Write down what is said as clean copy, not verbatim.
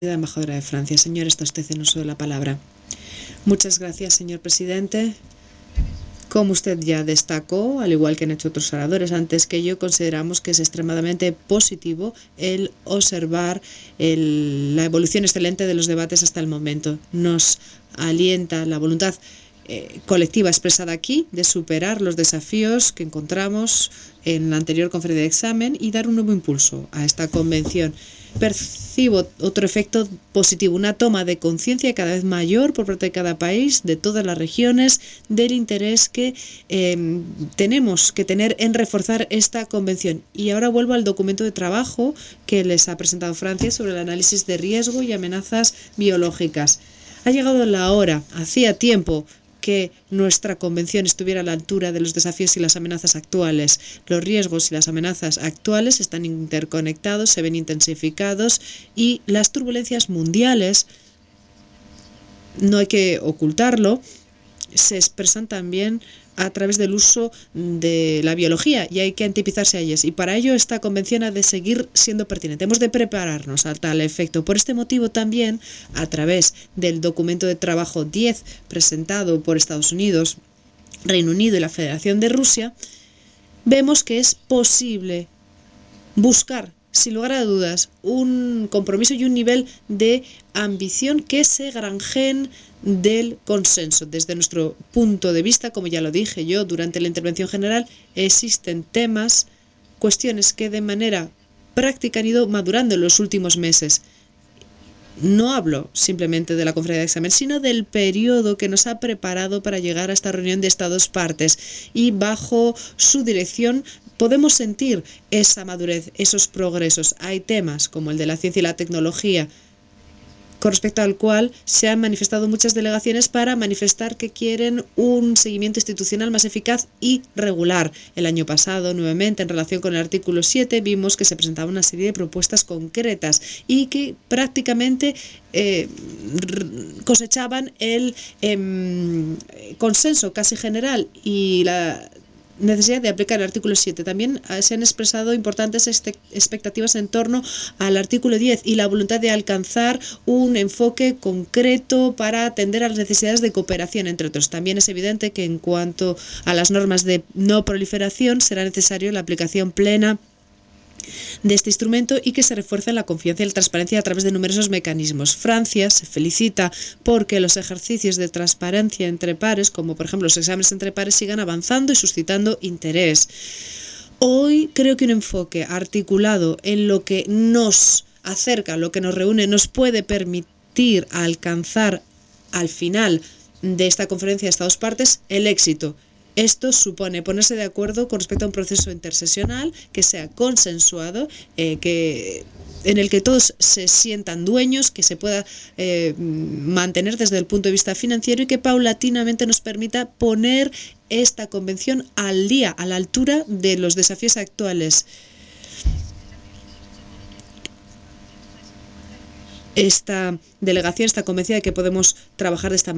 La embajadora de Francia. Señor, está usted en uso de la palabra. Muchas gracias, señor presidente. Como usted ya destacó, al igual que han hecho otros oradores antes que yo, consideramos que es extremadamente positivo el observar la evolución excelente de los debates hasta el momento. Nos alienta la voluntad colectiva expresada aquí de superar los desafíos que encontramos en la anterior conferencia de examen y dar un nuevo impulso a esta convención. Percibo otro efecto positivo, una toma de conciencia cada vez mayor por parte de cada país, de todas las regiones, del interés que tenemos que tener en reforzar esta convención. Y ahora vuelvo al documento de trabajo que les ha presentado Francia sobre el análisis de riesgo y amenazas biológicas. Ha llegado la hora, hacía tiempo, que nuestra convención estuviera a la altura de los desafíos y las amenazas actuales. Los riesgos y las amenazas actuales están interconectados, se ven intensificados y las turbulencias mundiales, no hay que ocultarlo, se expresan también a través del uso de la biología y hay que anticiparse a ellas. Y para ello esta convención ha de seguir siendo pertinente. Hemos de prepararnos a tal efecto. Por este motivo también, a través del documento de trabajo 10 presentado por Estados Unidos, Reino Unido y la Federación de Rusia, vemos que es posible buscar, sin lugar a dudas, un compromiso y un nivel de ambición que se granjeen del consenso. Desde nuestro punto de vista, como ya lo dije yo durante la intervención general, existen temas, cuestiones que de manera práctica han ido madurando en los últimos meses. No hablo simplemente de la conferencia de examen, sino del periodo que nos ha preparado para llegar a esta reunión de Estados partes. Y bajo su dirección podemos sentir esa madurez, esos progresos. Hay temas como el de la ciencia y la tecnología, con respecto al cual se han manifestado muchas delegaciones para manifestar que quieren un seguimiento institucional más eficaz y regular. El año pasado, nuevamente, en relación con el artículo 7, vimos que se presentaba una serie de propuestas concretas y que prácticamente cosechaban el consenso casi general y la necesidad de aplicar el artículo 7. También se han expresado importantes expectativas en torno al artículo 10 y la voluntad de alcanzar un enfoque concreto para atender a las necesidades de cooperación, entre otros. También es evidente que en cuanto a las normas de no proliferación será necesario la aplicación plena de este instrumento y que se refuerce la confianza y la transparencia a través de numerosos mecanismos. Francia se felicita porque los ejercicios de transparencia entre pares, como por ejemplo los exámenes entre pares, sigan avanzando y suscitando interés. Hoy creo que un enfoque articulado en lo que nos acerca, lo que nos reúne, nos puede permitir alcanzar al final de esta conferencia de Estados partes el éxito. Esto supone ponerse de acuerdo con respecto a un proceso intersesional que sea consensuado, en el que todos se sientan dueños, que se pueda mantener desde el punto de vista financiero y que paulatinamente nos permita poner esta convención al día, a la altura de los desafíos actuales. Esta delegación está convencida de que podemos trabajar de esta manera.